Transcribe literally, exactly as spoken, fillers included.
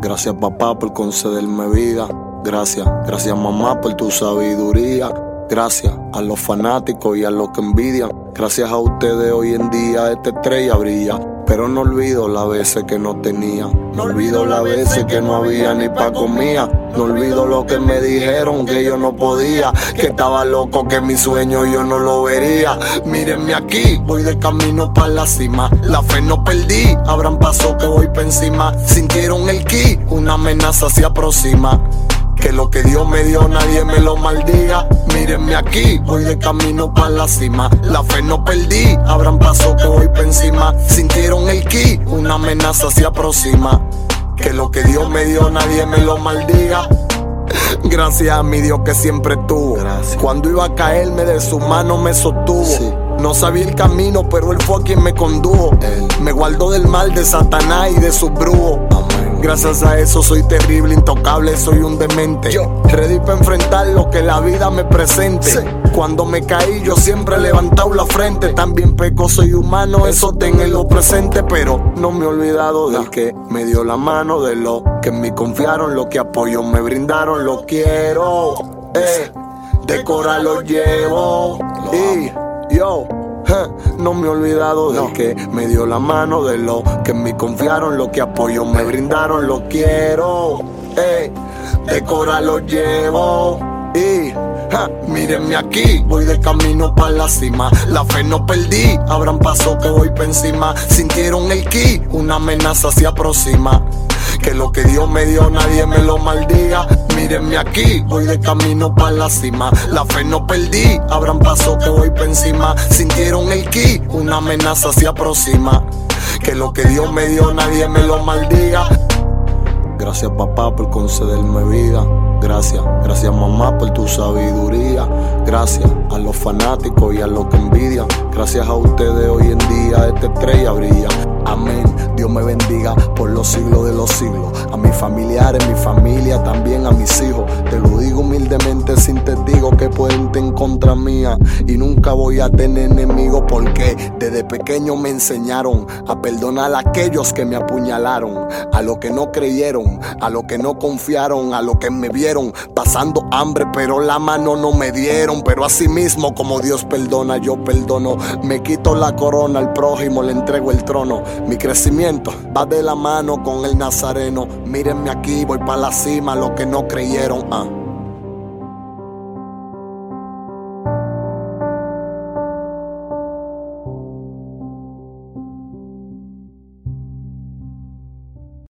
Gracias papá por concederme vida. Gracias, gracias mamá por tu sabiduría. Gracias a los fanáticos y a los que envidian. Gracias a ustedes hoy en día esta estrella brilla. Pero no olvido las veces que no tenía. No olvido las veces que no había ni pa' comida. No olvido lo que me dijeron que yo no podía. Que estaba loco, que mi sueño yo no lo vería. Mírenme aquí, voy de camino para la cima. La fe no perdí, abran paso que voy pa' encima. Sintieron el ki, una amenaza se aproxima. Que lo que Dios me dio nadie me lo maldiga. Mírenme aquí, voy de camino para la cima. La fe no perdí, abran paso que voy pa' encima. Sintieron el ki, una amenaza se aproxima. Que lo que Dios me dio nadie me lo maldiga. Gracias a mi Dios que siempre estuvo. Gracias. Cuando iba a caerme de su mano me sostuvo. Sí. No sabía el camino, pero Él fue quien me condujo. Él me guardó del mal de Satanás y de sus brujos. Amén. Gracias a eso soy terrible, intocable, soy un demente. Yo. Ready para enfrentar lo que la vida me presente. Sí. Cuando me caí yo siempre he levantado la frente. También peco, soy humano, eso tenganlo presente. Pero no me he olvidado del que me dio la mano, de lo que en mí confiaron, lo que apoyo me brindaron. Lo quiero, eh, de cora lo llevo. Y yo, eh, no me he olvidado del que me dio la mano, de lo que en mí confiaron, lo que apoyo me brindaron. Lo quiero, eh, de cora lo llevo. Y ja, mírenme aquí, voy de camino para la cima. La fe no perdí, abran paso que voy pa' encima. Sintieron el ki, una amenaza se aproxima. Que lo que Dios me dio nadie me lo maldiga. Mírenme aquí, voy de camino para la cima. La fe no perdí, abran paso que voy pa' encima. Sintieron el ki, una amenaza se aproxima. Que lo que Dios me dio nadie me lo maldiga. Gracias papá por concederme vida. Gracias, gracias mamá por tu sabiduría. Gracias a los fanáticos y a los que envidian. Gracias a ustedes hoy en día esta estrella brilla. Amén, Dios me bendiga por los siglos de los siglos. A mis familiares, mi familia, también a mis hijos. Te lo digo humildemente sin testigo que pueden en contra mía. Y nunca voy a tener enemigos porque desde pequeño me enseñaron a perdonar a aquellos que me apuñalaron. A los que no creyeron, a los que no confiaron, a los que me vieron pasando hambre pero la mano no me dieron. Pero así mismo como Dios perdona, yo perdono. Me quito la corona, al prójimo le entrego el trono. Mi crecimiento va de la mano con el Nazareno. Mírenme aquí, voy pa' la cima, los que no creyeron. Ah.